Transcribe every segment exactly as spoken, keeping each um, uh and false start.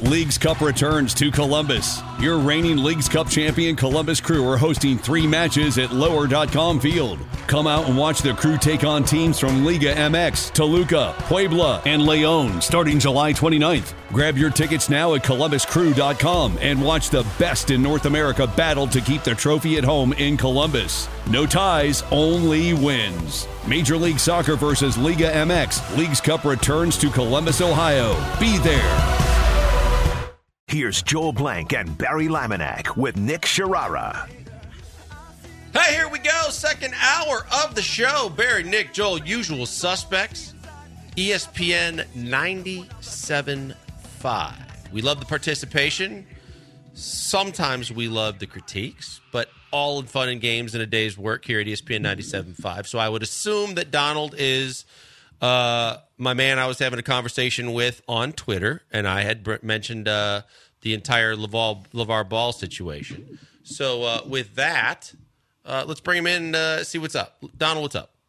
Leagues Cup returns to Columbus. Your reigning Leagues Cup champion Columbus Crew are hosting three matches at lower dot com Field. Come out and watch the Crew take on teams from Liga M X, Toluca, Puebla, and León starting July twenty-ninth. Grab your tickets now at columbus crew dot com and watch the best in North America battle to keep the trophy at home in Columbus. No ties, only wins. Major League Soccer versus Liga M X. Leagues Cup returns to Columbus, Ohio. Be there. Here's Joel Blank and Barry Laminack with Nick Sharara. Hey, here we go. Second hour of the show. Barry, Nick, Joel, usual suspects. E S P N ninety-seven point five. We love the participation. Sometimes we love the critiques, but all in fun and games in a day's work here at E S P N ninety-seven point five. So I would assume that Donald is uh, my man I was having a conversation with on Twitter, and I had br- mentioned uh, the entire LeVar, LeVar Ball situation. So uh, with that, uh, let's bring him in and uh, see what's up. Donald, what's up?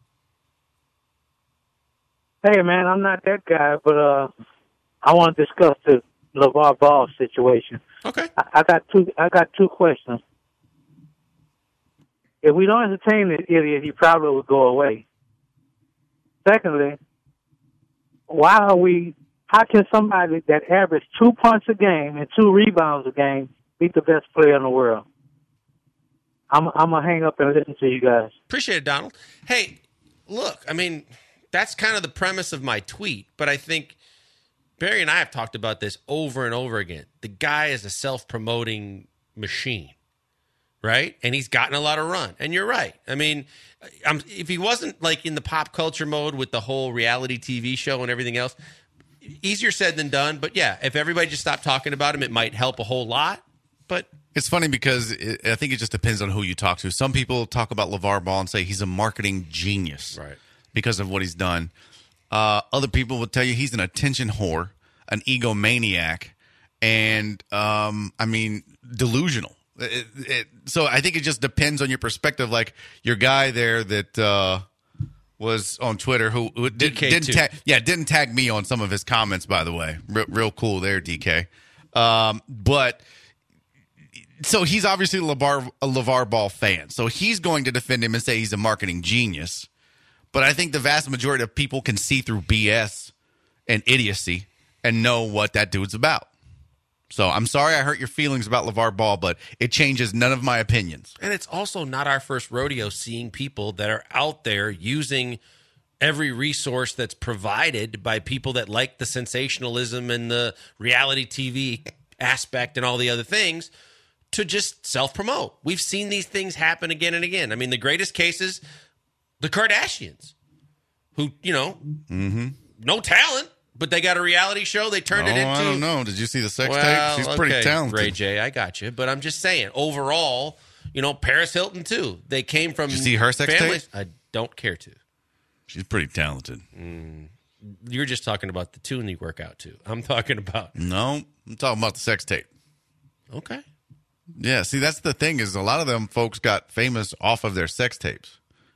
Hey, man, I'm not that guy, but uh, I want to discuss the LeVar Ball situation. Okay. I, I got two. I got two questions. If we don't entertain this idiot, he probably would go away. Secondly, why are we? How can somebody that averaged two punts a game and two rebounds a game be the best player in the world? I'm, I'm gonna hang up and listen to you guys. Appreciate it, Donald. Hey, look, I mean, that's kind of the premise of my tweet, but I think Barry and I have talked about this over and over again. The guy is a self-promoting machine, right? And he's gotten a lot of run. And you're right. I mean, I'm, if he wasn't like in the pop culture mode with the whole reality T V show and everything else, easier said than done. But yeah, if everybody just stopped talking about him, it might help a whole lot. But it's funny because it, I think it just depends on who you talk to. Some people talk about LeVar Ball and say he's a marketing genius, right, because of what he's done. Uh, other people will tell you he's an attention whore, an egomaniac, and, um, I mean, delusional. It, it, so I think it just depends on your perspective. Like your guy there that uh, was on Twitter who, who did, didn't tag, yeah, didn't tag me on some of his comments, by the way. Real, real cool there, D K. Um, but so he's obviously a LeVar, a LeVar Ball fan. So he's going to defend him and say he's a marketing genius. But I think the vast majority of people can see through B S and idiocy and know what that dude's about. So I'm sorry I hurt your feelings about LeVar Ball, but it changes none of my opinions. And it's also not our first rodeo seeing people that are out there using every resource that's provided by people that like the sensationalism and the reality T V aspect and all the other things to just self-promote. We've seen these things happen again and again. I mean, the greatest cases, the Kardashians, who, you know, mm-hmm. no talent, but they got a reality show. They turned oh, it into. I don't know. Did you see the sex well, tape? She's pretty okay, talented. Ray J, I got you. But I'm just saying, overall, you know, Paris Hilton, too. They came from. Did you see her sex families. tape? I don't care to. She's pretty talented. Mm, you're just talking about the tune you work out to. I'm talking about. No, I'm talking about the sex tape. Okay. Yeah, see, that's the thing is a lot of them folks got famous off of their sex tapes,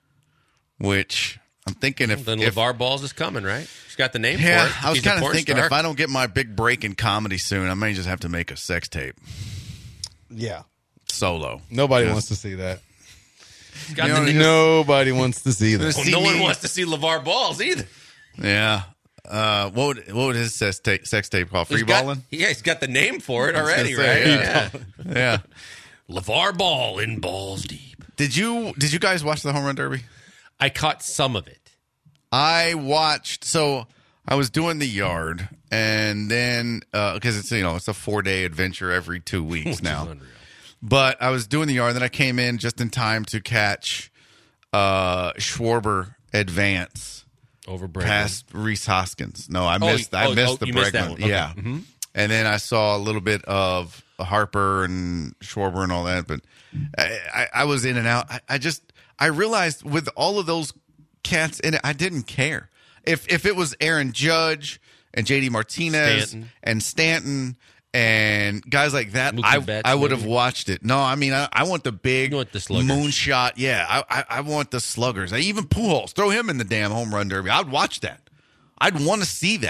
which I'm thinking if... Then if, LeVar Balls is coming, right? He's got the name yeah, for it. I was kind of thinking star. if I don't get my big break in comedy soon, I may just have to make a sex tape. Yeah. Solo. Nobody Just, wants to see that. Got You the know, name- nobody wants to see that. Well, no one wants to see LeVar Balls either. Yeah. Uh, what would what would his sex tape, sex tape call? Free He's got- balling? Yeah, he's got the name for it I was already, gonna say, right? yeah. Yeah. Yeah. LeVar Ball in Balls Deep. Did you did you guys watch the Home Run Derby? I caught some of it. I watched. So I was doing the yard, and then because uh, it's you know it's a four day adventure every two weeks Which now. is unreal. But I was doing the yard, and then I came in just in time to catch uh, Schwarber advance over Bregman. past Reese Hoskins. No, I Oh, missed. I oh, missed oh, the you Bregman. missed that one. Okay. Yeah, Mhm. and then I saw a little bit of Harper and Schwarber and all that, but I, I, I was in and out. I, I just I realized with all of those cats in it, I didn't care. If if it was Aaron Judge and J D Martinez Stanton. and Stanton and guys like that, Mookie I Betts, I would have maybe. watched it. No, I mean I, I want the big You want the sluggers. moonshot. Yeah, I, I I want the sluggers. I even Pujols, throw him in the damn home run derby. I'd watch that. I'd want to see that.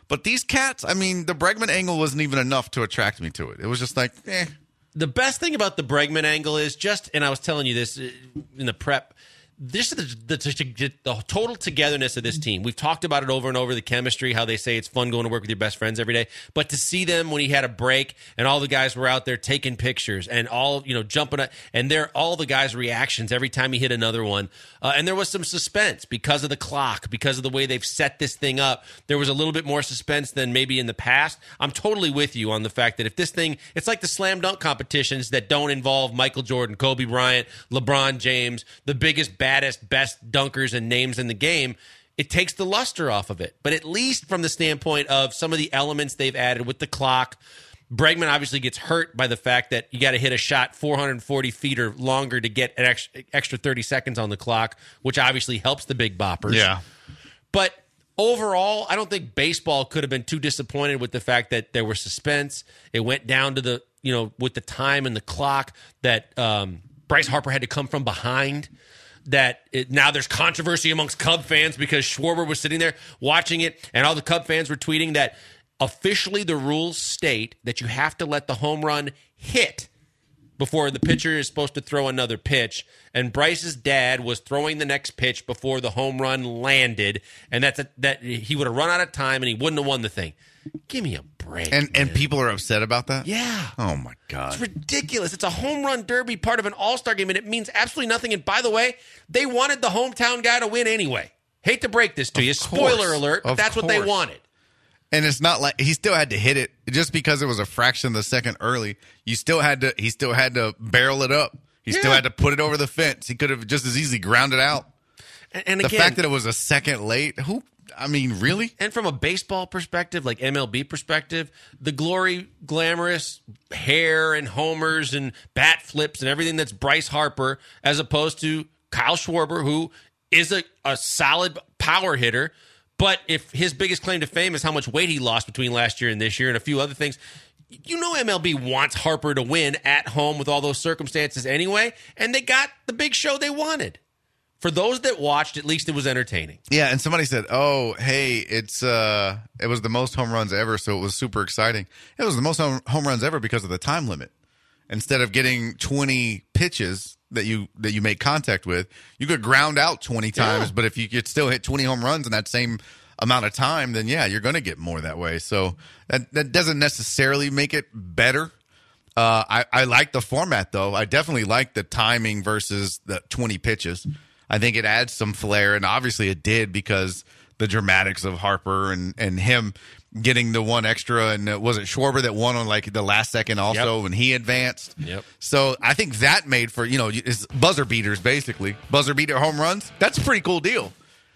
But these cats, I mean, the Bregman angle wasn't even enough to attract me to it. It was just like, eh. The best thing about the Bregman angle is just, and I was telling you this in the prep, this is the, the, the total togetherness of this team. We've talked about it over and over, the chemistry, how they say it's fun going to work with your best friends every day. But to see them when he had a break and all the guys were out there taking pictures and all, you know, jumping up, and they're all the guys' reactions every time he hit another one. Uh, and there was some suspense because of the clock, because of the way they've set this thing up. There was a little bit more suspense than maybe in the past. I'm totally with you on the fact that if this thing, it's like the slam dunk competitions that don't involve Michael Jordan, Kobe Bryant, LeBron James, the biggest, baddest, best dunkers and names in the game, it takes the luster off of it. But at least from the standpoint of some of the elements they've added with the clock, Bregman obviously gets hurt by the fact that you got to hit a shot four hundred forty feet or longer to get an extra, extra thirty seconds on the clock, which obviously helps the big boppers. Yeah. But overall, I don't think baseball could have been too disappointed with the fact that there was suspense. It went down to the, you know, with the time and the clock that um, Bryce Harper had to come from behind. That it, now there's controversy amongst Cub fans because Schwarber was sitting there watching it, and all the Cub fans were tweeting that officially the rules state that you have to let the home run hit before the pitcher is supposed to throw another pitch. And Bryce's dad was throwing the next pitch before the home run landed, and that's a, that he would have run out of time and he wouldn't have won the thing. Give me a break. And man. and people are upset about that? Yeah. Oh, my God. It's ridiculous. It's a home run derby part of an all-star game, and it means absolutely nothing. And by the way, they wanted the hometown guy to win anyway. Hate to break this to Of you. course. Spoiler alert, but Of that's what they course. wanted. And it's not like he still had to hit it just because it was a fraction of the second early. You still had to. He still had to barrel it up. He Yeah. still had to put it over the fence. He could have just as easily grounded out. And, and The again, fact that it was a second late. Who? I mean, really? and from a baseball perspective, like M L B perspective, the glory, glamorous hair and homers and bat flips and everything that's Bryce Harper, as opposed to Kyle Schwarber, who is a, a solid power hitter. But if his biggest claim to fame is how much weight he lost between last year and this year and a few other things, you know M L B wants Harper to win at home with all those circumstances anyway, and they got the big show they wanted. For those that watched, at least it was entertaining. Yeah. And somebody said, "Oh, hey, it's uh, it was the most home runs ever, so it was super exciting." It was the most home, home runs ever because of the time limit. Instead of getting twenty pitches that you that you make contact with, you could ground out twenty times. Yeah. But if you could still hit twenty home runs in that same amount of time, then yeah, you're going to get more that way. So that that doesn't necessarily make it better. Uh, I, I like the format, though. I definitely like the timing versus the twenty pitches. I think it adds some flair, and obviously it did because the dramatics of Harper and, and him getting the one extra. And uh, was it Schwarber that won on like the last second also Yep. when he advanced? Yep. So I think that made for, you know, it's buzzer beaters, basically. Buzzer beater home runs. That's a pretty cool deal.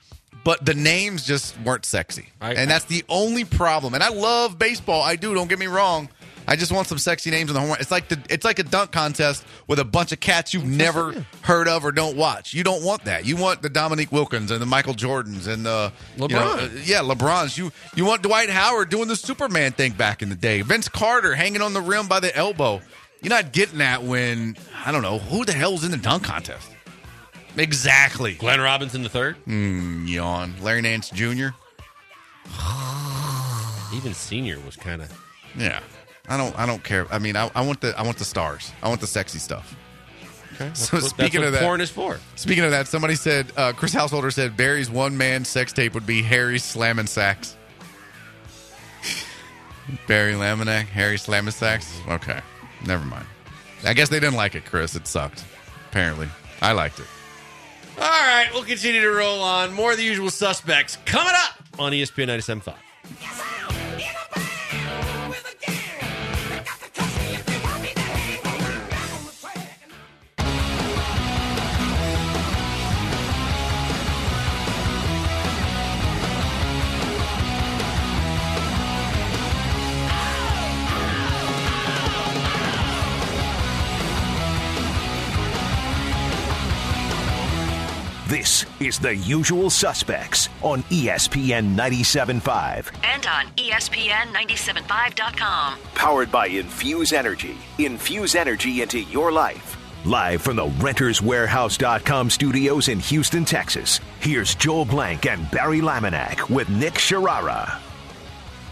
But the names just weren't sexy. I- and that's the only problem. And I love baseball. I do. Don't get me wrong. I just want some sexy names in the home run. It's like the it's like a dunk contest with a bunch of cats you've never heard of or don't watch. You don't want that. You want the Dominique Wilkins and the Michael Jordans and the LeBron. You know, uh, yeah, LeBrons. You you want Dwight Howard doing the Superman thing back in the day. Vince Carter hanging on the rim by the elbow. You're not getting that when I don't know who the hell's in the dunk contest. Exactly. Glenn Robinson the third, Mm, yawn. Larry Nance Junior even senior was kind of. Yeah. I don't. I don't care. I mean, I, I want the. I want the stars. I want the sexy stuff. Okay. So That's speaking what of that, porn is for. Speaking of that, somebody said uh, Chris Householder said Barry's one man sex tape would be Harry slamming sacks. Barry Laminack, Harry slamming sacks. Okay, never mind. I guess they didn't like it, Chris. It sucked. Apparently, I liked it. All right, we'll continue to roll on. More of the usual suspects coming up on E S P N ninety-seven point five. This is The Usual Suspects on E S P N ninety-seven point five. And on E S P N ninety-seven point five dot com. Powered by Infuse Energy. Infuse energy into your life. Live from the Renters Warehouse dot com studios in Houston, Texas. Here's Joel Blank and Barry Laminack with Nick Sharara.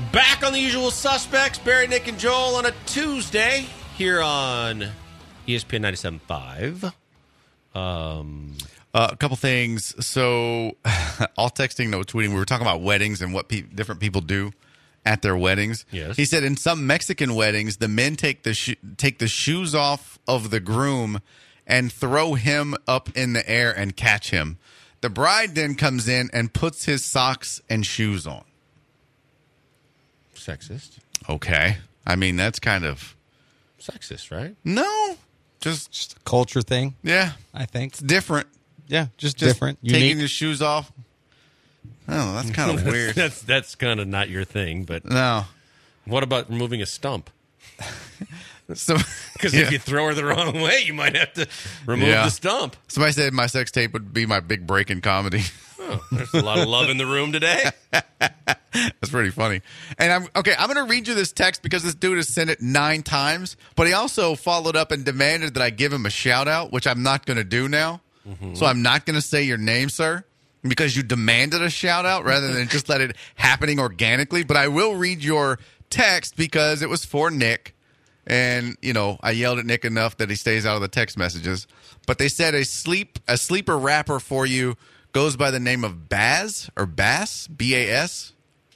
Back on the usual suspects, Barry, Nick, and Joel on a Tuesday here on E S P N ninety-seven point five. Um, uh, a couple things. So, all texting, no tweeting. We were talking about weddings and what pe- different people do at their weddings. Yes. He said in some Mexican weddings, the men take the sho- take the shoes off of the groom and throw him up in the air and catch him. The bride then comes in and puts his socks and shoes on. Sexist. Okay. I mean, that's kind of... Sexist, right? No. Just, Just a culture thing, yeah. I think. It's different. Yeah, just, Just different. taking Unique. your shoes off. Oh, that's kind of weird. That's that's kind of not your thing, but No. what about removing a stump? So, Because yeah. if you throw her the wrong way, you might have to remove Yeah. the stump. Somebody said my sex tape would be my big break in comedy. Oh, there's a lot of love in the room today. That's pretty funny. And I'm okay. I'm going to read you this text because this dude has sent it nine times, but he also followed up and demanded that I give him a shout out, which I'm not going to do now. Mm-hmm. So I'm not going to say your name, sir, because you demanded a shout out rather than just let it happening organically. But I will read your text because it was for Nick. And, you know, I yelled at Nick enough that he stays out of the text messages. But they said a sleep a sleeper rapper for you goes by the name of Baz or Bass, B A S.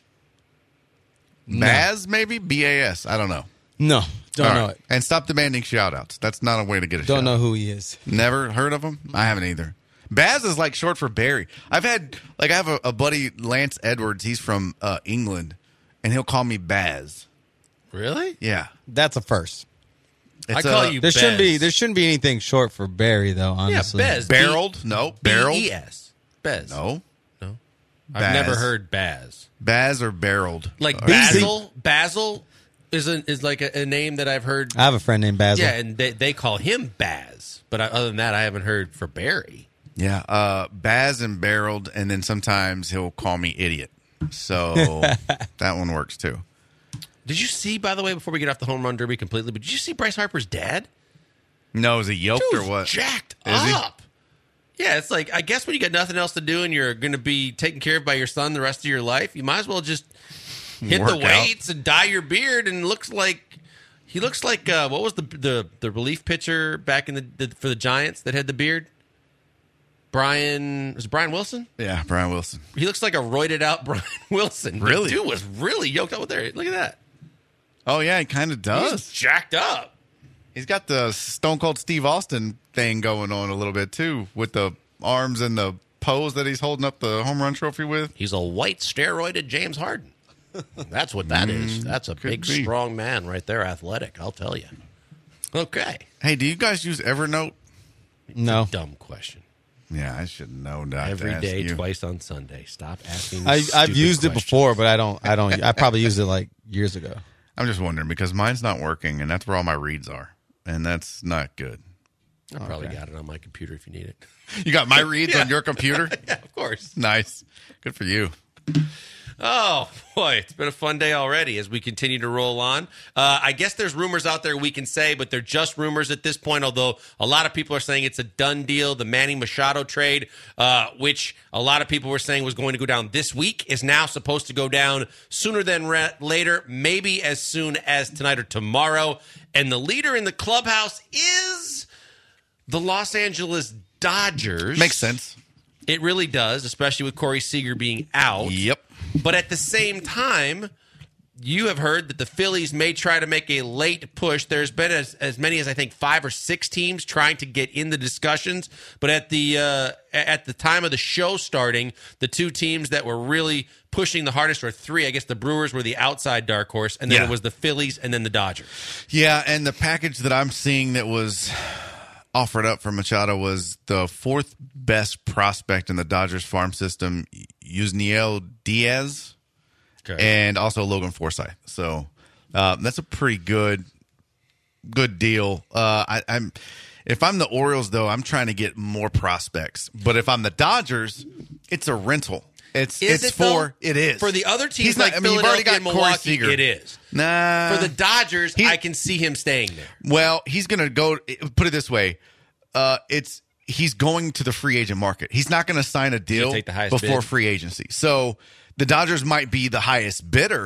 No. Baz, maybe? B A S. I don't know. No, don't All know right. it. And stop demanding shout-outs. That's not a way to get a Don't shout-out. know who he is. Never heard of him? I haven't either. Baz is like short for Barry. I've had, like, I have a, a buddy, Lance Edwards. He's from uh, England, and he'll call me Baz. Really? Yeah. That's a first. I It's, call uh, you There shouldn't Bez. be there shouldn't be anything short for Barry though. Honestly, Yeah, Bez. Barreled? No. Barreled? B E S. Bez. No. No. Baz. I've never heard Baz. Baz or barreled? Like Or- Basil. Basil is a, is like a, a name that I've heard. I have a friend named Basil. Yeah, and they, they call him Baz. But I, other than that, I haven't heard for Barry. Yeah. Uh, Baz and barreled, and then sometimes he'll call me idiot. So that one works too. Did you see, by the way, before we get off the home run derby completely, but did you see Bryce Harper's dad? No, is he yoked Dude's or what? jacked Is he? up. Yeah, it's like, I guess when you got nothing else to do and you're going to be taken care of by your son the rest of your life, you might as well just hit Work the out. weights and dye your beard. And looks like he looks like uh, what was the the the relief pitcher back in the, the for the Giants that had the beard? Brian was it Brian Wilson? Yeah, Brian Wilson. He looks like a roided out Brian Wilson. The Really? dude was really yoked up with there. Look at that. Oh yeah, he kind of does. He's jacked up. He's got the Stone Cold Steve Austin thing going on a little bit too, with the arms and the pose that he's holding up the home run trophy with. He's a white steroided James Harden. That's what that is. That's a could big, be. strong man right there, athletic, I'll tell you. Okay. Hey, do you guys use Evernote? No, Dumb question. Yeah, I should know that. Every to ask day, you. twice on Sunday. Stop asking I, these I've stupid used it questions. before, but I don't. I don't. I probably used it like years ago. I'm just wondering because mine's not working, and that's where all my reads are, and that's not good. I probably got it on my computer if you need it. You got my reads on your computer? Yeah, of course. Nice. Good for you. Oh, boy, it's been a fun day already as we continue to roll on. Uh, I guess there's rumors out there we can say, but they're just rumors at this point, although a lot of people are saying it's a done deal. The Manny Machado trade, uh, which a lot of people were saying was going to go down this week, is now supposed to go down sooner than re- later, maybe as soon as tonight or tomorrow. And the leader in the clubhouse is the Los Angeles Dodgers. Makes sense. It really does, especially with Corey Seager being out. Yep. But at the same time, you have heard that the Phillies may try to make a late push. There's been as, as many as I think five or six teams trying to get in the discussions. But at the uh, at the time of the show starting, the two teams that were really pushing the hardest were three. I guess the Brewers were the outside dark horse, and then Yeah. it was the Phillies, and then the Dodgers. Yeah, and the package that I'm seeing that was offered up for Machado was the fourth best prospect in the Dodgers farm system, Yusniel Diaz, Okay. and also Logan Forsythe. So uh, that's a pretty good, good deal. Uh, I, I'm if I'm the Orioles though, I'm trying to get more prospects. But if I'm the Dodgers, it's a rental. It's Is it's it, though? for it is For the other teams He's not- like I mean, you've already Philadelphia and got Corey Milwaukee, Seager. it is. Nah. For the Dodgers, He- I can see him staying there. Well, he's going to go. Put it this way, uh, it's he's going to the free agent market. He's not going to sign a deal take the highest before bid. free agency. So the Dodgers might be the highest bidder,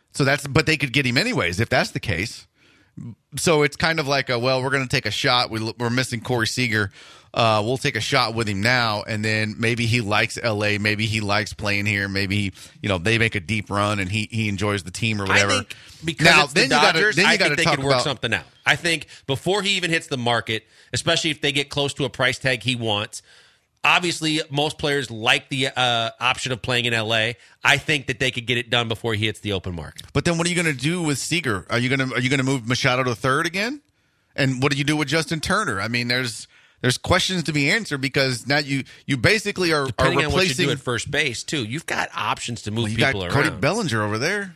So that's, but they could get him anyways if that's the case. So it's kind of like a, well, we're going to take a shot. We, we're missing Corey Seager. Uh, we'll take a shot with him now, and then maybe he likes L A. Maybe he likes playing here. Maybe he, you know, they make a deep run and he he enjoys the team or whatever. I think because now, it's the then you gotta, Dodgers, then you I gotta think they talk could work about, something out. I think before he even hits the market, especially if they get close to a price tag he wants. Obviously, most players like the uh, option of playing in L A. I think that they could get it done before he hits the open market. But then, what are you going to do with Seager? Are you going to are you going to move Machado to third again? And what do you do with Justin Turner? I mean, there's there's questions to be answered because now you you basically are, Depending are replacing. on what you do at first base too. You've got options to move well, you people got around. Cody Bellinger over there.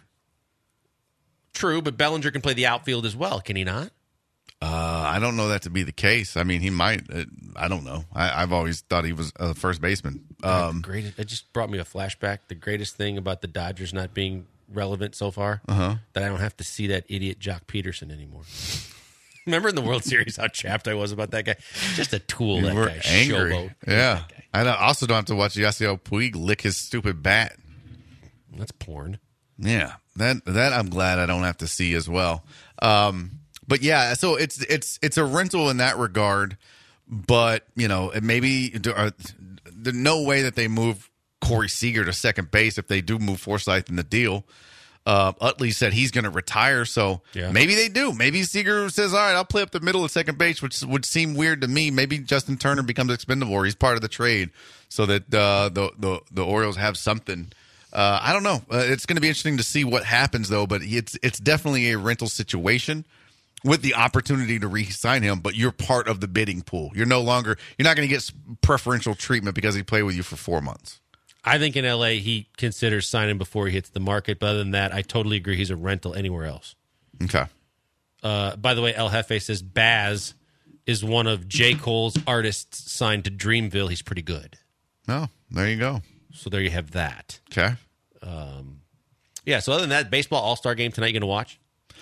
True, but Bellinger can play the outfield as well, can he not? Uh, I don't know that to be the case. I mean, he might. Uh, I don't know. I, I've always thought he was a first baseman. Um, the greatest, it just brought me a flashback. The greatest thing about the Dodgers not being relevant so far, uh-huh. that I don't have to see that idiot Jock Peterson anymore. Remember in the World Series how chapped I was about that guy? Just a tool, you that were guy. angry. Showboat. Yeah. That guy. I don't- also don't have to watch Yasiel Puig lick his stupid bat. That's porn. Yeah, that that I'm glad I don't have to see as well. Um, but yeah, so it's it's it's a rental in that regard. But you know, it maybe there's no way that they move Corey Seager to second base if they do move Forsythe in the deal. Uh, Utley said he's going to retire, so Yeah. maybe they do. Maybe Seager says, "All right, I'll play up the middle at second base," which would seem weird to me. Maybe Justin Turner becomes expendable, or he's part of the trade, so that uh, the the the Orioles have something. Uh, I don't know. Uh, it's going to be interesting to see what happens, though. But it's it's definitely a rental situation with the opportunity to re-sign him. But you're part of the bidding pool. You're no longer. You're not going to get preferential treatment because he played with you for four months. I think in L A he considers signing before he hits the market. But other than that, I totally agree. He's a rental anywhere else. Okay. Uh, by the way, El Jefe says Baz is one of J. Cole's artists signed to Dreamville. He's pretty good. Oh, there you go. So there you have that. Okay. Yeah, so other than that, baseball all-star game tonight you going to watch?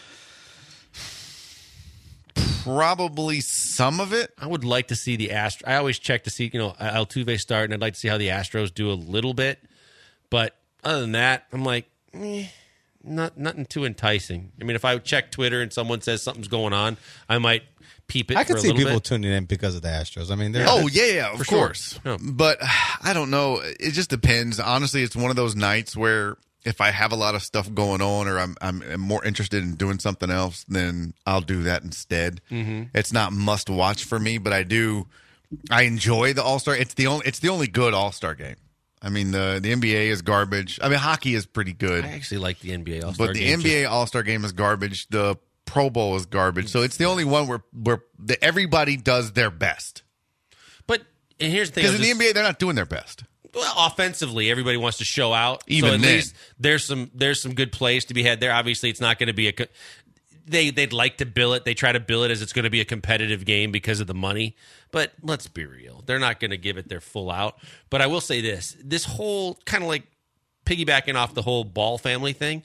Probably some of it. I would like to see the Astros. I always check to see, you know, Altuve start, and I'd like to see how the Astros do a little bit. But other than that, I'm like, eh, not nothing too enticing. I mean, if I check Twitter and someone says something's going on, I might peep it I for can a see little people bit. tuning in because of the Astros. I mean, they're Oh yeah, yeah, of For sure. course. Yeah. But I don't know. It just depends. Honestly, it's one of those nights where if I have a lot of stuff going on, or I'm I'm more interested in doing something else, then I'll do that instead. Mm-hmm. It's not must watch for me, but I do. I enjoy the All Star. It's the only. It's the only good All Star game. I mean, the the N B A is garbage. I mean, hockey is pretty good, I actually like the N B A all-star but the game. N B A All Star game is garbage. The Pro Bowl is garbage. So it's the only one where where the, everybody does their best. But and here's the thing. Because I in was the just- N B A, they're not doing their best. Well, offensively, everybody wants to show out. Even so at then. least there's some there's some good plays to be had there. Obviously, it's not going to be a. Co- they they'd like to bill it. They try to bill it as it's going to be a competitive game because of the money. But let's be real, they're not going to give it their full out. But I will say this: this whole kind of like piggybacking off the whole Ball family thing.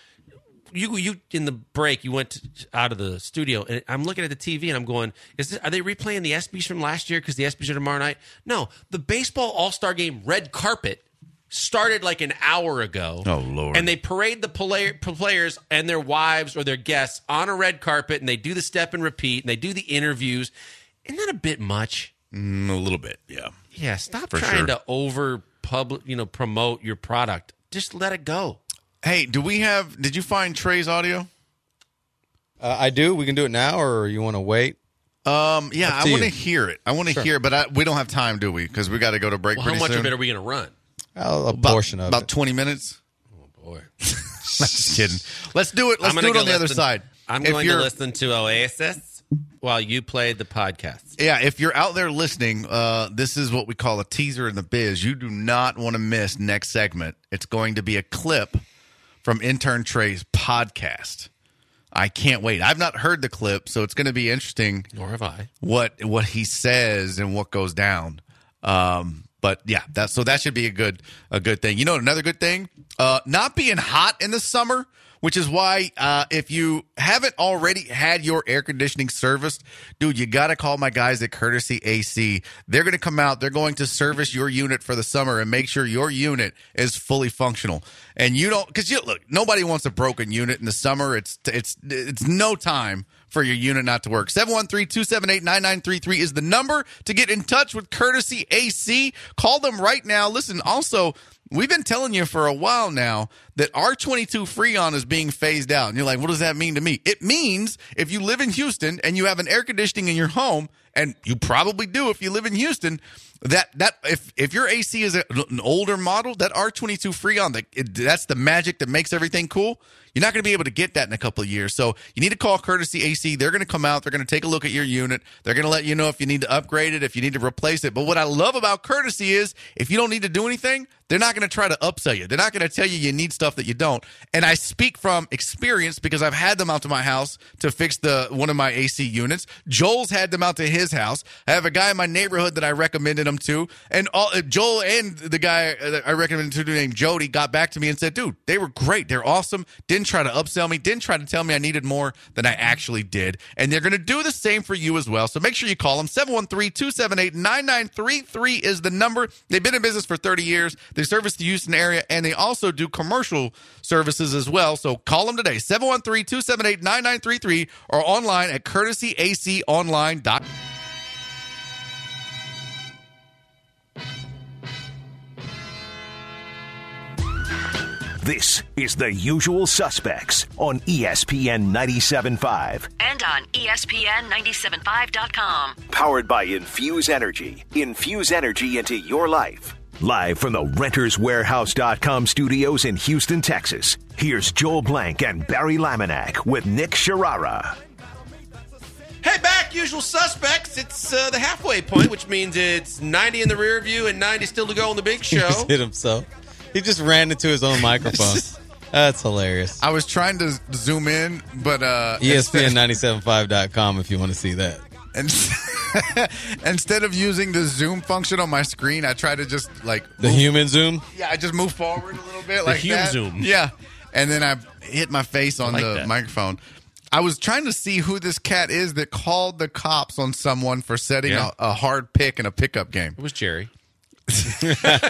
You you in the break, you went to, out of the studio, and I'm looking at the T V, and I'm going, "Is this, are they replaying the ESPYs from last year? Because the ESPYs are tomorrow night." No, the baseball All Star Game red carpet started like an hour ago. Oh, Lord. And they parade the player, players and their wives or their guests on a red carpet, and they do the step and repeat, and they do the interviews. Isn't that a bit much? Mm, a little bit, yeah. Yeah, stop For trying sure. to over public, you know, promote your product. Just let it go. Hey, do we have? Did you find Trey's audio? Uh, I do. We can do it now, or you want to wait? Um, yeah, Up to I want to you. hear it. I want to Sure. hear it, but I, we don't have time, do we? Because we got to go to break Well, how pretty much soon. of it are we going to run? Uh, a about, portion of about it. twenty minutes. Boy. Just kidding. Let's do it. Let's I'm do gonna it go on the other listen- side. I'm If going to you're- listen to Oasis while you play the podcast. Yeah, if you're out there listening, uh, this is what we call a teaser in the biz. You do not want to miss next segment. It's going to be a clip from Intern Trey's podcast. I can't wait. I've not heard the clip, so it's going to be interesting Nor have I. what what he says and what goes down. Um, but yeah, that so that should be a good a good thing. You know, another good thing, uh, not being hot in the summer which is why uh, if you haven't already had your air conditioning serviced, dude, you got to call my guys at Courtesy A C. They're going to come out. They're going to service your unit for the summer and make sure your unit is fully functional. And you don't, because you look, nobody wants a broken unit in the summer. It's it's it's no time for your unit not to work. seven one three, two seven eight, nine nine three three is the number to get in touch with Courtesy A C. Call them right now. Listen, also, we've been telling you for a while now that R twenty-two Freon is being phased out. And you're like, what does that mean to me? It means if you live in Houston and you have an air conditioning in your home, and you probably do if you live in Houston, that that if if your A C is a, an older model, that R twenty-two Freon, that it, that's the magic that makes everything cool. You're not going to be able to get that in a couple of years. So you need to call Courtesy A C. They're going to come out. They're going to take a look at your unit. They're going to let you know if you need to upgrade it, if you need to replace it. But what I love about Courtesy is if you don't need to do anything, they're not going to try to upsell you. They're not going to tell you you need stuff that you don't. And I speak from experience because I've had them out to my house to fix the one of my A C units. Joel's had them out to his house. I have a guy in my neighborhood that I recommended them to. And all, Joel and the guy that I recommended to named Jody got back to me and said, dude, they were great. They're awesome. Didn't try to upsell me. Didn't try to tell me I needed more than I actually did. And they're going to do the same for you as well. So make sure you call them. seven one three, two seven eight, nine nine three three is the number. They've been in business for thirty years. They service the Houston area, and they also do commercial services as well. So call them today, seven one three, two seven eight, nine nine three three, or online at courtesy a c online dot com. This is The Usual Suspects on E S P N ninety-seven point five. And on E S P N ninety-seven point five dot com. Powered by Infuse Energy. Infuse energy into your life. Live from the renters warehouse dot com studios in Houston, Texas. Here's Joel Blank and Barry Laminack with Nick Sharara. Hey, back, Usual Suspects. It's uh, the halfway point, which means it's ninety in the rear view and ninety still to go on the big He show. just hit himself. He just ran into his own microphone. That's hilarious. I was trying to zoom in, but uh, E S P N ninety-seven point five dot com if you want to see that. And instead of using the zoom function on my screen, I try to just like the move, human zoom. Yeah, I just move forward a little bit, The like human that. zoom. Yeah, and then I hit my face on like the that. microphone. I was trying to see who this cat is that called the cops on someone for setting Yeah. a, a hard pick in a pickup game. It was Jerry. He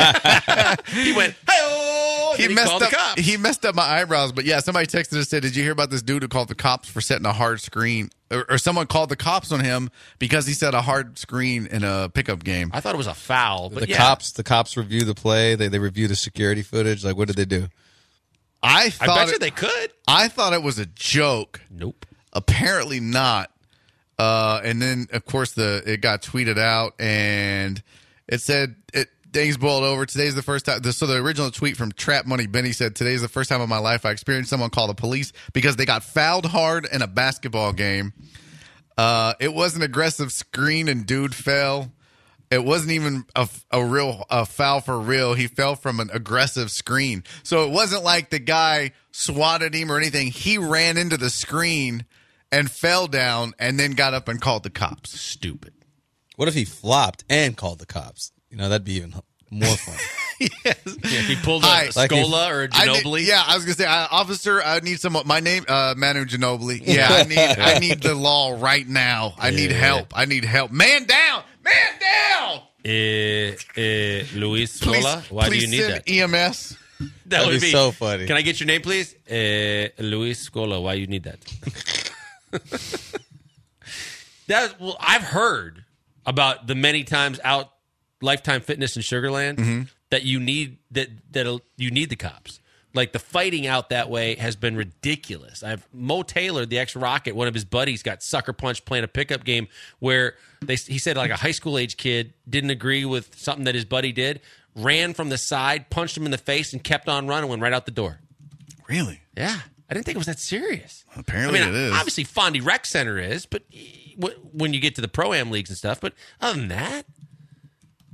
went, hey-oh! He He messed called up. the cops. He messed up my eyebrows. But yeah, somebody texted and said, "Did you hear about this dude who called the cops for setting a hard screen?" Or, or someone called the cops on him because he set a hard screen in a pickup game. I thought it was a foul, but The yeah. cops, the cops review the play. They they review the security footage. Like, what did they do? I I thought bet you it, they could. I thought it was a joke. Nope. Apparently not. Uh, and then of course the it got tweeted out and it said it. Things boiled over. Today's the first time. So the original tweet from Trap Money Benny said, "Today's the first time in my life I experienced someone call the police because they got fouled hard in a basketball game. Uh, it was an aggressive screen and dude fell. It wasn't even a, a real a foul for real. He fell from an aggressive screen. So it wasn't like the guy swatted him or anything. He ran into the screen and fell down and then got up and called the cops. Stupid. What if he flopped and called the cops? You know, that'd be even more fun. Yes. Yeah, he pulled a Hi. Like Scola or a I Ginobili. need- yeah, I was gonna say, uh, officer, I need some. My name, uh, Manu Ginobili. Yeah, I need, I need the law right now. I need Yeah. help. I need help. Man down, man down. Eh, eh, Luis Please, Scola, why do please you need send that? E M S. That That'd would be so funny. Can I get your name, please? Uh, Luis Scola. Why you need that? that well, I've heard about the many times out Lifetime Fitness in Sugarland Mm-hmm. that you need that that you need the cops. Like the fighting out that way has been ridiculous. I've Mo Taylor, the ex-Rocket, one of his buddies, got sucker punched playing a pickup game where they he said like a high school age kid didn't agree with something that his buddy did, ran from the side, punched him in the face, and kept on running, went right out the door. Really? Yeah, I didn't think it was that serious. Apparently I mean, it is. Obviously, Fondy Rec Center is, but w- when you get to the Pro-Am leagues and stuff, but other than that.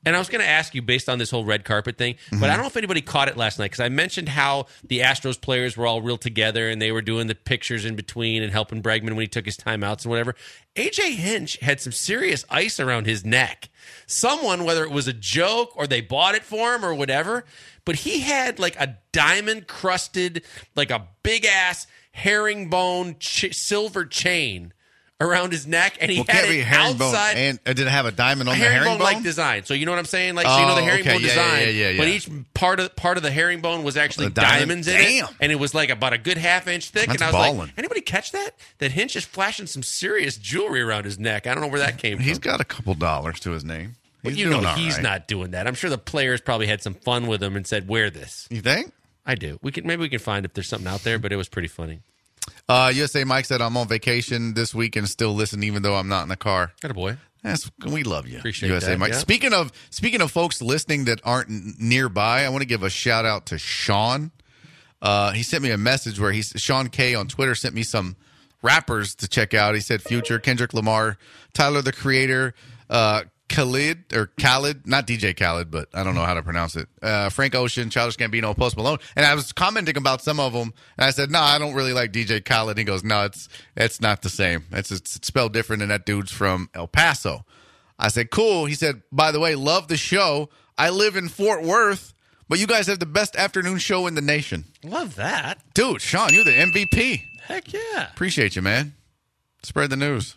And I was going to ask you based on this whole red carpet thing, but mm-hmm. I don't know if anybody caught it last night because I mentioned how the Astros players were all real together and they were doing the pictures in between and helping Bregman when he took his timeouts and whatever. A J Hinch had some serious ice around his neck. Someone, whether it was a joke or they bought it for him or whatever, but he had like a diamond-crusted, like a big-ass herringbone ch- silver chain around his neck, and he well, had can't it be a herringbone. outside. And uh, did it have a diamond on a the herringbone? herringbone-like design. So you know what I'm saying? Like, oh, so you know the herringbone okay. yeah, design, yeah, yeah, yeah, but yeah. each part of part of the herringbone was actually diamond? diamonds in Damn. it, and it was like about a good half inch thick. That's and I was ballin'. like, anybody catch that? That Hinch is flashing some serious jewelry around his neck. I don't know where that came He's from. got a couple dollars to his name. Well, He's you know doing all he's right. not doing that. I'm sure the players probably had some fun with him and said, "Wear this." You think? I do. We can maybe we can find if there's something out there, but it was pretty funny. Uh, U S A Mike said, I'm on vacation this week and still listen even though I'm not in the car. Got a boy. That's, we love you. Appreciate U S A that, Mike. yeah. Speaking of speaking of folks listening that aren't n- nearby, I want to give a shout out to Sean. Uh, he sent me a message where he's Sean K on Twitter sent me some rappers to check out. He said Future, Kendrick Lamar, Tyler the Creator, uh, Khalid or Khaled, not D J Khaled, but I don't know how to pronounce it. Uh, Frank Ocean, Childish Gambino, Post Malone, and I was commenting about some of them, and I said, "No, I don't really like D J Khaled." He goes, "No, it's it's not the same. It's it's spelled different, and that dude's from El Paso." I said, "Cool." He said, "By the way, love the show. I live in Fort Worth, but you guys have the best afternoon show in the nation." Love that, dude. Sean, you're the M V P. Heck yeah! Appreciate you, man. Spread the news.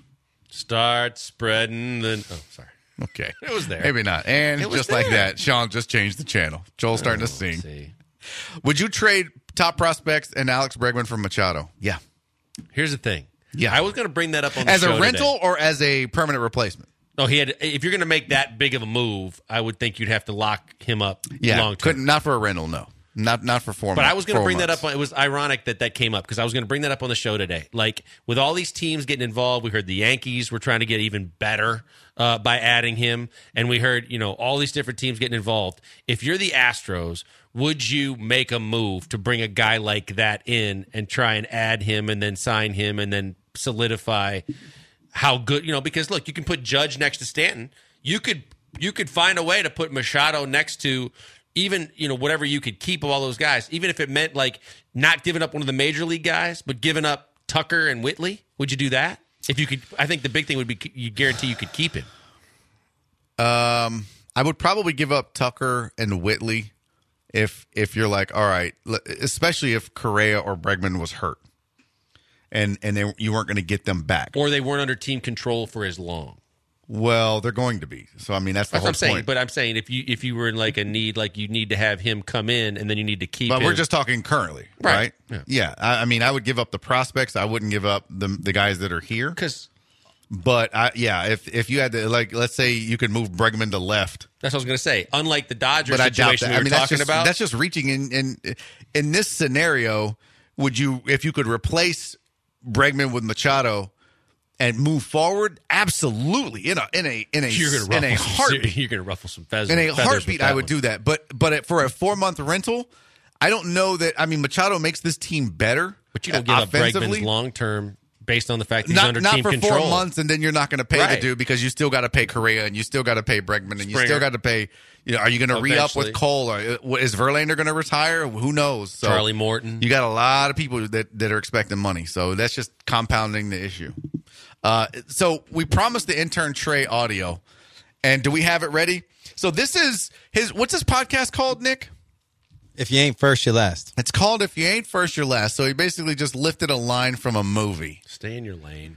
Start spreading the. Oh, sorry. Okay. It was there. Maybe not. And just there. like that, Sean just changed the channel. Joel's starting oh, to sing. See. Would you trade top prospects and Alex Bregman for Machado? Yeah. Here's the thing. Yeah. I was going to bring that up on the as show a rental today. or as a permanent replacement? No, he had. If you're going to make that big of a move, I would think you'd have to lock him up Yeah. long term. Couldn't, not for a rental, no. Not not for four But months. I was going to bring months. that up. On, it was ironic that that came up because I was going to bring that up on the show today. Like with all these teams getting involved, we heard the Yankees were trying to get even better uh, by adding him, and we heard you know all these different teams getting involved. If you're the Astros, would you make a move to bring a guy like that in and try and add him and then sign him and then solidify how good you know? Because look, you can put Judge next to Stanton. You could you could find a way to put Machado next to. Even, you know, whatever you could keep of all those guys, even if it meant like not giving up one of the major league guys, but giving up Tucker and Whitley, would you do that? If you could, I think the big thing would be you guarantee you could keep him. Um, I would probably give up Tucker and Whitley if if you're like, all right, especially if Correa or Bregman was hurt and and they, you weren't going to get them back, or they weren't under team control for as long. Well, they're going to be. So I mean, that's the that's whole what I'm saying. point. But I'm saying if you if you were in like a need, like you need to have him come in, and then you need to keep. But him. we're just talking currently, Right. right? Yeah. Yeah. I, I mean, I would give up the prospects. I wouldn't give up the the guys that are here. Because, but I, yeah, if if you had to, like, let's say you could move Bregman to left. that's what I was going to say. Unlike the Dodgers But I doubt situation that. we I were mean, that's talking just, about, that's just reaching in, in in this scenario. Would you, if you could replace Bregman with Machado and move forward? Absolutely, in a in a in a you're going to in a ruffle some, heartbeat. you're going to ruffle some feathers. In a feathers heartbeat, with that I would one. do that. But but it, for a four month rental, I don't know that. I mean, Machado makes this team better. But you don't give up offensively. Bregman's long term based on the fact that he's Not, under not team for control. four months, and then you're not going to pay Right. the dude because you still got to pay Correa and you still got to pay Bregman and you Springer. still got to pay. You know, are you going to re up Eventually. with Cole? Or is Verlander going to retire? Who knows? So Charlie Morton. You got a lot of people that that are expecting money, so that's just compounding the issue. Uh, so we promised the intern Trey audio, and do we have it ready? So this is his. What's his podcast called, Nick? If you ain't first, you're last. It's called If You Ain't First, You're Last. So he basically just lifted a line from a movie. Stay in your lane.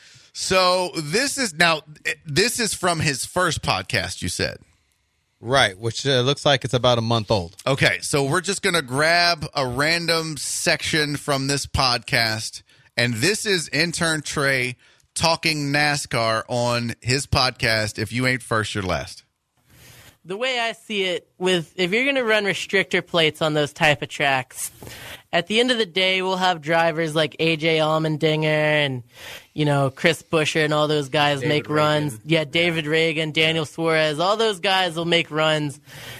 So this is now, this is from his first podcast, you said. Right, which uh, looks like it's about a month old. Okay, so we're just going to grab a random section from this podcast. And this is intern Trey talking NASCAR on his podcast, If You Ain't First, You're Last. The way I see it, with if you're going to run restrictor plates on those type of tracks, at the end of the day, we'll have drivers like A J Allmendinger and, you know, Chris Buescher and all those guys David make Reagan. runs. Yeah, David Reagan, Daniel Suarez, all those guys will make runs.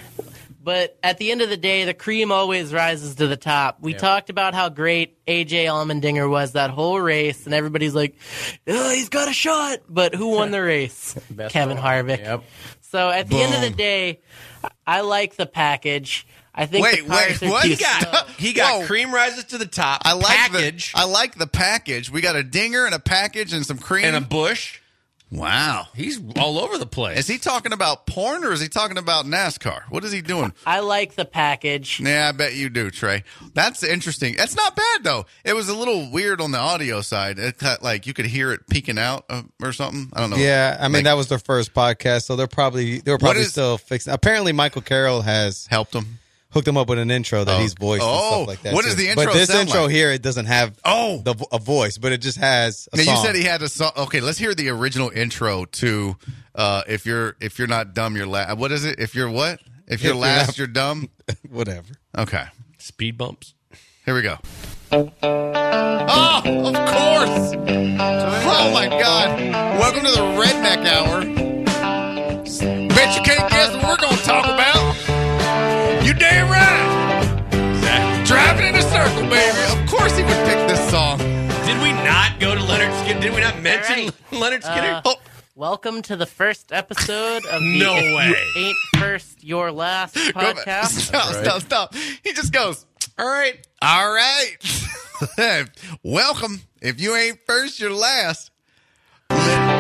But at the end of the day, the cream always rises to the top. We Yeah. talked about how great A J Allmendinger was that whole race, and everybody's like, oh, he's got a shot. But who won the race? Best Kevin one. Harvick. Yep. So at the end of the Boom. day, I like the package. I think Wait, the Pirates wait, are what? too He got slow. he got Whoa. cream rises to the top. I like package the I like the package. We got a dinger and a package and some cream. and a bush. Wow. He's all over the place. Is he talking about porn or is he talking about NASCAR? What is he doing? I like the package. Yeah, I bet you do, Trey. That's interesting. That's not bad though. It was a little weird on the audio side. It cut, like you could hear it peeking out uh, or something. I don't know. Yeah, I mean Like, that was their first podcast, so they're probably they were probably is- still fixing. Apparently, Michael Carroll has helped him. hooked him up with an intro that Oh. he's voiced and Oh, stuff like that. what too. does the intro But this sound intro like? here, it doesn't have Oh. the vo- a voice, but it just has a Now song. you said he had a song. Okay, let's hear the original intro to uh, if you're if you're not dumb, you're last. What is it? If you're what? If you're you're last, not- you're dumb. Whatever. Okay, Speed bumps. here we go. Oh, of course. Oh my God. Welcome to the Redneck Hour. Bet you can't guess what we're going to talk about. You damn right. Driving in a circle, baby. Of course he would pick this song. Did we not go to Leonard Skinner? Did we not mention right. Leonard Skinner? Uh, oh, Welcome to the first episode of the No If You way. Ain't First Your Last Go back. podcast. Stop, stop, stop. He just goes, all right. all right. Welcome. If you ain't first, you're last. All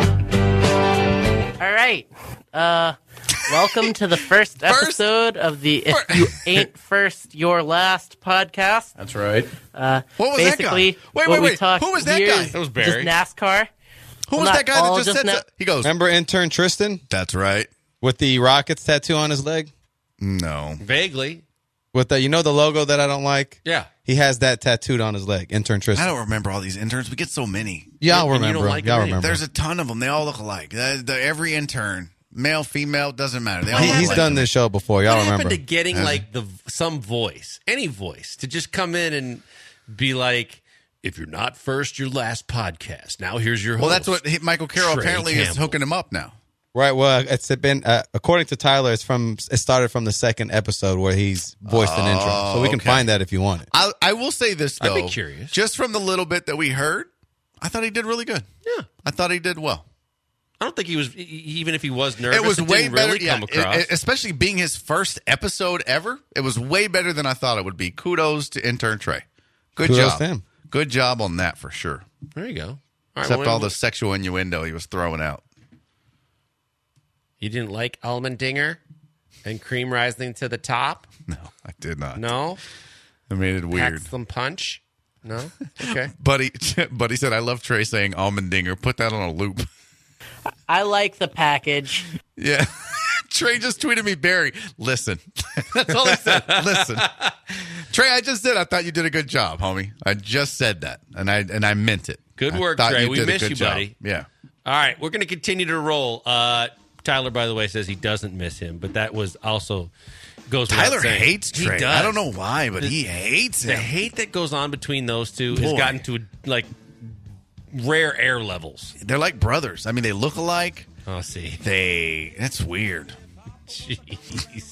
right. Uh, welcome to the first episode of the If Fir- You Ain't First Your Last podcast. That's right. Uh, What was that guy? basically, Wait, what wait, we wait. talk Who was that here guy? is That was Barry. Just NASCAR. Who Well, was not that guy that all just just said na- that? He goes, Remember intern Tristan that's right. with the Rockets tattoo on his leg? No. Vaguely. With the you know the logo that I don't like? Yeah. He has that tattooed on his leg. Intern I Tristan. don't remember all these interns. We get so many. Y'all And you remember. don't him. like Y'all him remember. There's a ton of them. They all look alike. The, the, every intern, male, female, doesn't matter. They all He- look he's like done them. this show before. Y'all What remember. happened to getting Has like the some voice, any voice, to just come in and be like, if you're not first, your last podcast. Now here's your host. Well, that's what he, Michael Carroll Trey apparently is Campbell. hooking him up now. Right. Well, it's been uh, according to Tyler. It's from it started from the second episode where he's voiced an intro. So we can okay. find that if you want it. I, I will say this I'd though, be curious. just from the little bit that we heard, I thought he did really good. Yeah. I thought he did well. I don't think he was, e- even if he was nervous, It was way didn't better, really yeah, come across. it- it- especially being his first episode ever. It was way better than I thought it would be. Kudos to intern Trey. Good Kudos job. to him. Good job on that for sure. there you go. All right, Except well, all the sexual innuendo he was throwing out. You didn't like Almendinger and cream rising to the top? No, I did not. No? It made it weird. Pack some punch? No? Okay. Buddy, Buddy said, I love Trey saying almondinger. Put that on a loop. I like the package. Yeah. Trey just tweeted me, Barry, listen. That's all he said. Listen. Trey, I just said I thought you did a good job, homie. I just said that, and I and I meant it. Good I work, thought Trey. you We did a miss good you, job. buddy. Yeah. All right, we're going to continue to roll. Uh, Tyler, by the way, says he doesn't miss him, but that was also goes without Tyler saying. hates He Trey. does. I don't know why, but he hates The him. hate that goes on between those two has Boy. gotten to like rare air levels. They're like brothers. I mean, they look alike. Oh, see. They. That's weird. Jeez.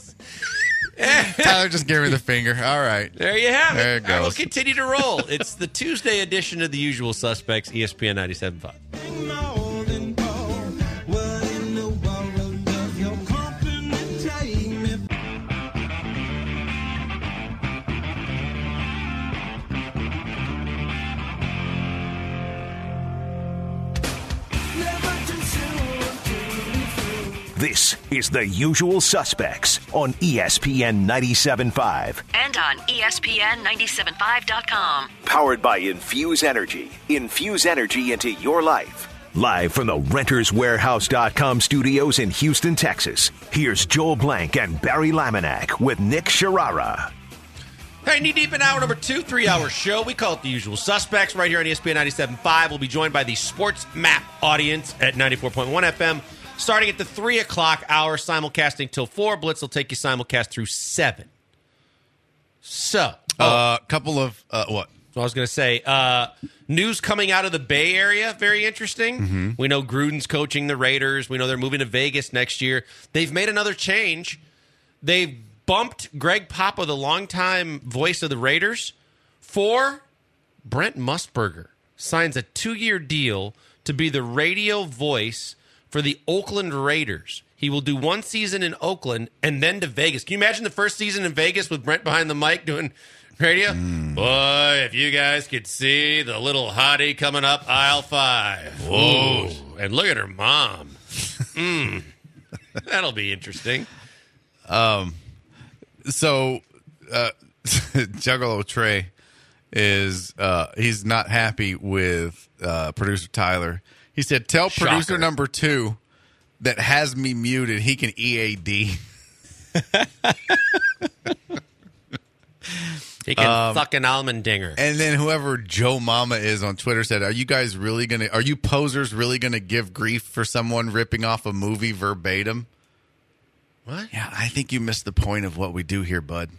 Tyler just gave me the finger. All right. There you have it. There it All right, we'll goes. continue to roll. It's the Tuesday edition of The Usual Suspects, E S P N ninety-seven point five. This is The Usual Suspects on E S P N ninety-seven point five. And on E S P N ninety-seven point five dot com. Powered by Infuse Energy. Infuse energy into your life. Live from the Renters Warehouse dot com studios in Houston, Texas. Here's Joel Blank and Barry Laminack with Nick Sharara. Hey, knee deep in hour number two, three-hour show. We call it The Usual Suspects right here on E S P N ninety-seven point five. We'll be joined by the Sports Map audience at ninety-four point one F M. Starting at the three o'clock hour, simulcasting till four. Blitz will take you simulcast through seven. So, A uh, couple of, uh, what? So I was going to say, uh, news coming out of the Bay Area, very interesting. Mm-hmm. We know Gruden's coaching the Raiders. We know they're moving to Vegas next year. They've made another change. They've bumped Greg Papa, the longtime voice of the Raiders, for Brent Musburger. Signs a two-year deal to be the radio voice for the Oakland Raiders. He will do one season in Oakland and then to Vegas. Can you imagine the first season in Vegas with Brent behind the mic doing radio? Mm. Boy, if you guys could see the little hottie coming up aisle five. Whoa. Ooh. And look at her mom. mm. That'll be interesting. Um, so uh, Juggalo Trey is uh, he's not happy with uh, producer Tyler. He said, tell Shocker. producer number two that has me muted, he can E A D. He can um, fucking almondinger. And then whoever Joe Mama is on Twitter said, are you guys really going to, are you posers really going to give grief for someone ripping off a movie verbatim? What? Yeah, I think you missed the point of what we do here, bud.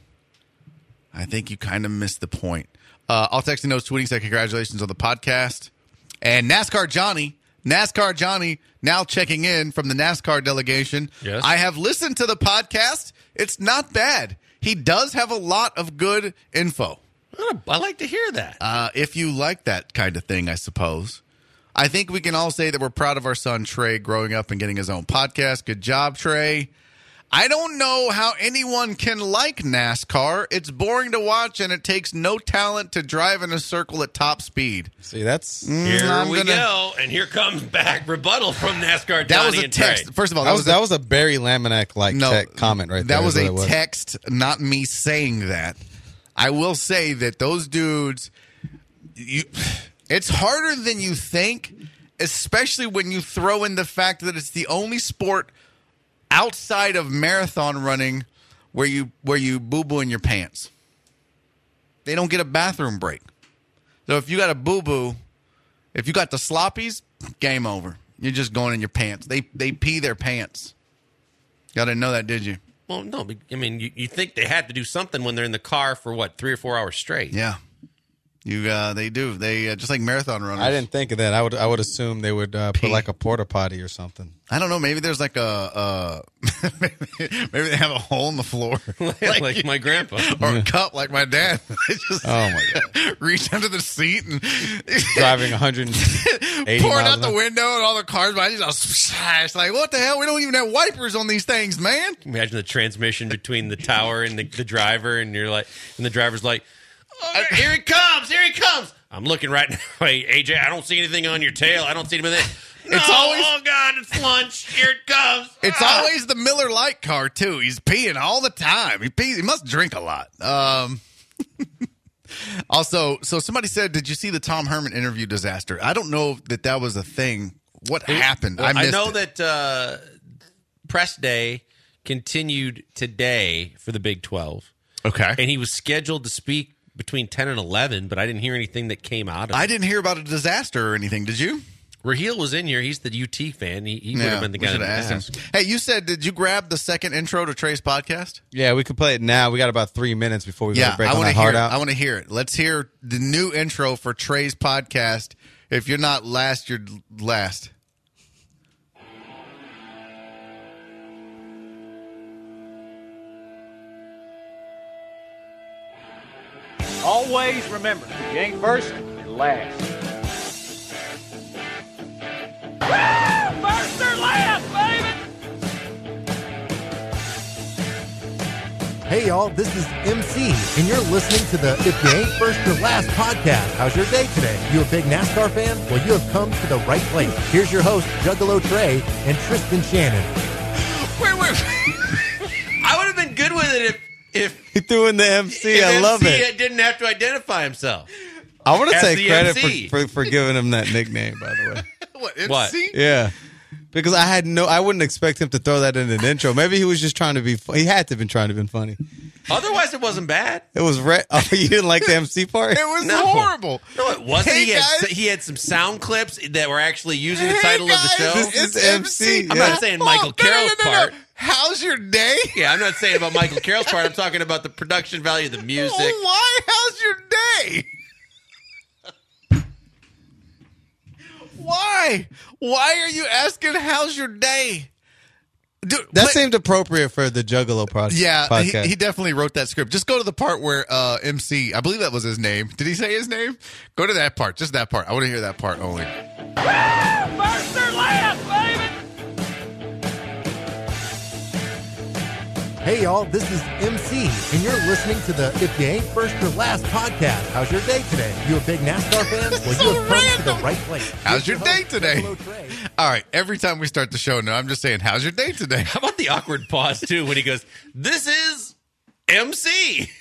I think you kind of missed the point. Uh, I'll text notes tweeting said congratulations on the podcast. And NASCAR Johnny, NASCAR Johnny now checking in from the NASCAR delegation. Yes. I have listened to the podcast. It's not bad. He does have a lot of good info. I like to hear that. Uh, if you like that kind of thing, I suppose. I think we can all say that we're proud of our son, Trey, growing up and getting his own podcast. Good job, Trey. I don't know how anyone can like NASCAR. It's boring to watch, and it takes no talent to drive in a circle at top speed. See, that's... Here Mm, I'm we gonna, go, and here comes back rebuttal from NASCAR Johnny That was a and text. Trey. First of all, That, that was, was, that a, was a Barry Laminack-like no, tech comment right there. That was is a what it text, not me saying that. I will say that those dudes, you, it's harder than you think, especially when you throw in the fact that it's the only sport outside of marathon running where you where you boo-boo in your pants. They don't get a bathroom break. So if you got a boo-boo, if you got the sloppies, game over. You're just going in your pants. They they pee their pants. Y'all didn't know that, did you? Well, no, but, I mean, you, you think they had to do something when they're in the car for, what, three or four hours straight? Yeah. You, uh, they do. They uh, just like marathon runners. I didn't think of that. I would, I would assume they would uh, put like a porta potty or something. I don't know. Maybe there's like a, uh, maybe, maybe they have a hole in the floor, like, like my grandpa, or a cup like my dad. They just oh my god, reach under the seat and driving one hundred eighty pouring miles out the window and all the cars behind you. It's like, what the hell? We don't even have wipers on these things, man. Imagine the transmission between the tower and the, the driver, and you're like, and the driver's like, oh, here he comes, here he comes. I'm looking right now. Hey, A J, I don't see anything on your tail. I don't see anything. No, it's always, oh God, it's lunch. Here it comes. It's ah. always the Miller Lite car too. He's peeing all the time. He pees. He must drink a lot. Um, also, so somebody said, "Did you see the Tom Herman interview disaster?" I don't know that that was a thing. What it, happened? Well, I, missed I know it. that uh, press day continued today for the Big twelve. Okay, and he was scheduled to speak between ten and eleven, but I didn't hear anything that came out of it. I didn't hear about a disaster or anything. Did you? Raheel was in here. He's the U T fan. He, he yeah, would have been the guy to ask him. Hey, you said, did you grab the second intro to Trey's podcast? Yeah, we could play it now. We got about three minutes before we yeah, go to break I on that hear hard it. out. I want to hear it. Let's hear the new intro for Trey's podcast. If you're not last, you're last. Always remember, if you ain't first, you're last. First or last, baby! Hey, y'all, this is M C, and you're listening to the If You Ain't First or Last podcast. How's your day today? You a big NASCAR fan? Well, you have come to the right place. Here's your host, Juggalo Trey, and Tristan Shannon. Wait, wait. I would have been good with it if If he threw in the M C, I M C love it. Didn't have to identify himself. I want to As take credit for, M C. for for giving him that nickname, by the way. What, M C? What? Yeah, because I had no, I wouldn't expect him to throw that in an intro. Maybe he was just trying to be. Fu- he had to have been trying to be funny. Otherwise, it wasn't bad. It was re- oh, you didn't like the M C part? It was No. horrible. No, it wasn't. Hey, he, had, guys. he had some sound clips that were actually using the Hey, title guys, of the show. This is M C. I'm yeah. not saying Michael Oh, no, no, Carroll's no, no, no. part. How's your day? Yeah, I'm not saying about Michael Carroll's part. I'm talking about the production value of the music. Oh, why? How's your day? Why? Why are you asking how's your day? Dude, That play- seemed appropriate for the Juggalo pod- yeah, podcast. he, he definitely wrote that script. Just go to the part where uh, M C, I believe that was his name. Did he say his name? Go to that part, just that part. I want to hear that part only. First or last, baby! Hey, y'all, this is M C, and you're listening to the If You Ain't First or Last podcast. How's your day today? You a big NASCAR fan? Well, so you have come random. to the right place. How's your, your day host, today? Juggalo Trey. All right, every time we start the show now, I'm just saying, how's your day today? How about the awkward pause, too, when he goes, this is M C.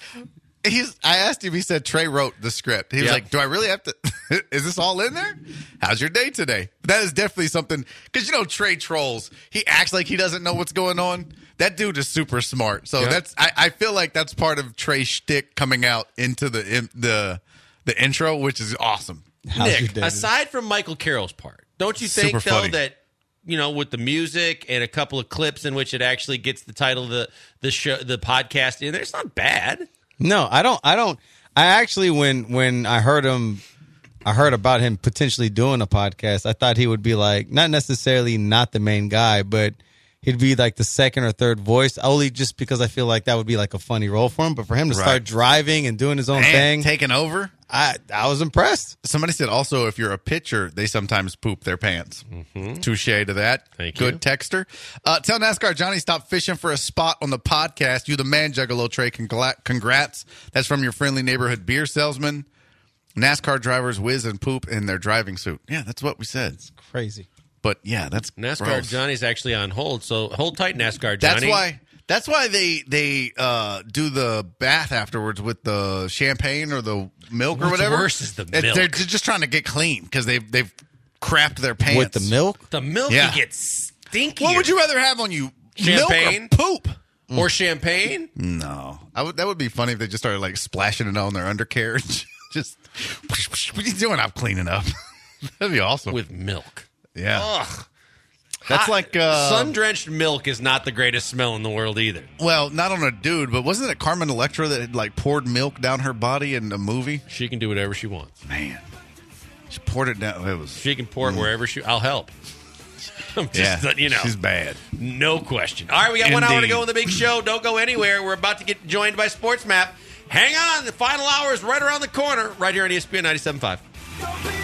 He's. I asked him, he said Trey wrote the script. He was Yep. like, do I really have to, is this all in there? How's your day today? That is definitely something, because, you know, Trey trolls. He acts like he doesn't know what's going on. That dude is super smart. So Yep. that's, I, I feel like that's part of Trey's shtick coming out into the in, the the intro, which is awesome. How's your Nick, day? aside from Michael Carroll's part, don't you think, Super though, funny. that, you know, with the music and a couple of clips in which it actually gets the title of the, the show, the podcast in there, it's not bad. No, I don't. I don't. I actually, when when I heard him, I heard about him potentially doing a podcast. I thought he would be like, not necessarily not the main guy, but he'd be like the second or third voice. Only just because I feel like that would be like a funny role for him. But for him to Right. start driving and doing his own Man, thing, taking over. I I was impressed. Somebody said also, if you're a pitcher, they sometimes poop their pants. Mm-hmm. Touche to that. Thank Good you. texter. Uh, tell NASCAR Johnny stop fishing for a spot on the podcast. You the man, Juggalo Trey. Congla- Congrats. That's from your friendly neighborhood beer salesman. NASCAR drivers whiz and poop in their driving suit. Yeah, that's what we said. Crazy. But yeah, that's NASCAR gross. Johnny's actually on hold, so hold tight, NASCAR Johnny. That's why. That's why they they uh, do the bath afterwards with the champagne or the milk or What's whatever. worse is the It- milk. They're just trying to get clean because they've they've crapped their pants With the milk? The milk Yeah. gets stinky. What would you rather have on you? Champagne? Milk or poop? Or champagne? No, I would, that would be funny if they just started like splashing it on their undercarriage. Just what are you doing? I'm cleaning up. That'd be awesome. With milk. yeah, Ugh. that's Hot- like uh, sun-drenched milk is not the greatest smell in the world either. well, not on a dude, but wasn't it Carmen Electra that had like poured milk down her body in a movie? She can do whatever she wants. Man, she poured it down. It was She can pour it wherever she. I'll help. I'm just, yeah, letting you know, she's bad. no question. All right, we got one hour to Indeed. go in the big show. Don't go anywhere. We're about to get joined by Sports Map. Hang on, the final hour is right around the corner, right here on E S P N ninety-seven point five.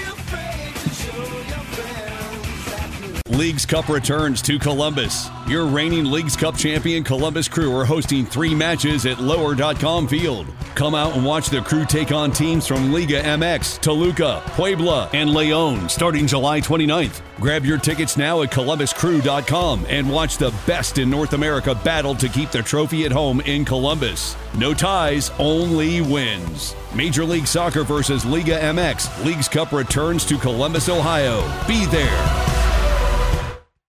Leagues Cup returns to Columbus. Your reigning Leagues Cup champion Columbus Crew are hosting three matches at lower dot com field. Come out and watch the Crew take on teams from Liga M X, Toluca, Puebla, and Leon starting July twenty-ninth. Grab your tickets now at columbus crew dot com and watch the best in North America battle to keep the trophy at home in Columbus. No ties, only wins. Major League Soccer versus Liga M X. Leagues Cup returns to Columbus, Ohio. Be there.